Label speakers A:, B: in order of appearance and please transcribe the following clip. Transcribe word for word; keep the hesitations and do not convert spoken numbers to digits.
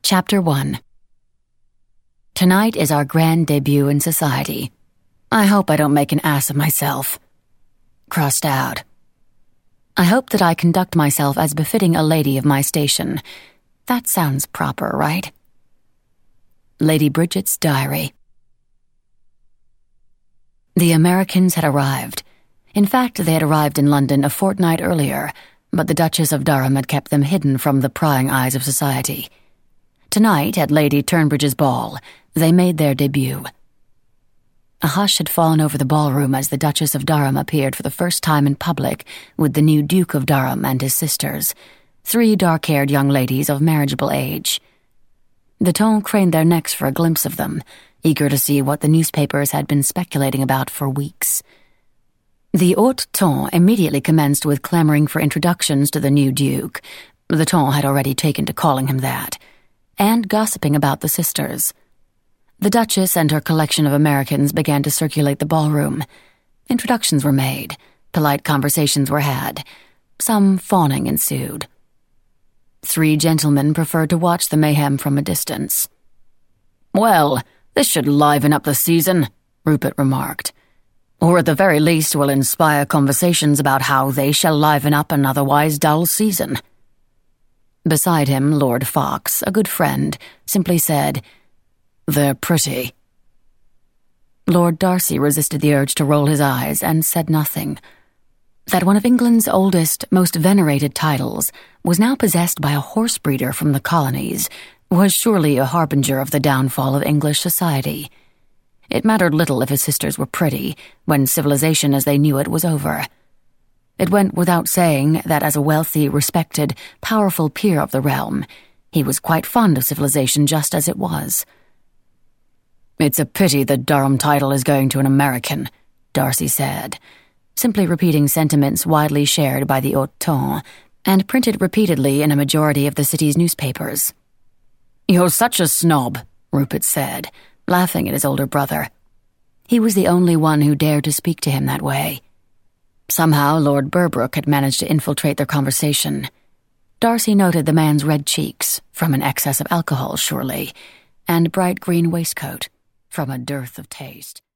A: Chapter one. Tonight is our grand debut in society. I hope I don't make an ass of myself. Crossed out. I hope that I conduct myself as befitting a lady of my station. That sounds proper, right? Lady Bridget's Diary. The Americans had arrived. In fact, they had arrived in London a fortnight earlier, but the Duchess of Durham had kept them hidden from the prying eyes of society. Tonight, at Lady Turnbridge's ball, they made their debut. A hush had fallen over the ballroom as the Duchess of Durham appeared for the first time in public with the new Duke of Durham and his sisters, three dark-haired young ladies of marriageable age. The Ton craned their necks for a glimpse of them, eager to see what the newspapers had been speculating about for weeks. The haute ton immediately commenced with clamoring for introductions to the new Duke. The Ton had already taken to calling him that. And gossiping about the sisters. The Duchess and her collection of Americans began to circulate the ballroom. Introductions were made, polite conversations were had, some fawning ensued. Three gentlemen preferred to watch the mayhem from a distance. "Well, this should liven up the season," Rupert remarked. "Or at the very least will inspire conversations about how they shall liven up an otherwise dull season." Beside him, Lord Fox, a good friend, simply said, "They're pretty." Lord Darcy resisted the urge to roll his eyes and said nothing. That one of England's oldest, most venerated titles was now possessed by a horse breeder from the colonies was surely a harbinger of the downfall of English society. It mattered little if his sisters were pretty, when civilization as they knew it was over. It went without saying that as a wealthy, respected, powerful peer of the realm, he was quite fond of civilization just as it was. "It's a pity the Durham title is going to an American," Darcy said, simply repeating sentiments widely shared by the haute ton and printed repeatedly in a majority of the city's newspapers. "You're such a snob," Rupert said, laughing at his older brother. He was the only one who dared to speak to him that way. Somehow Lord Berbrook had managed to infiltrate their conversation. Darcy noted the man's red cheeks, from an excess of alcohol surely, and bright green waistcoat, from a dearth of taste.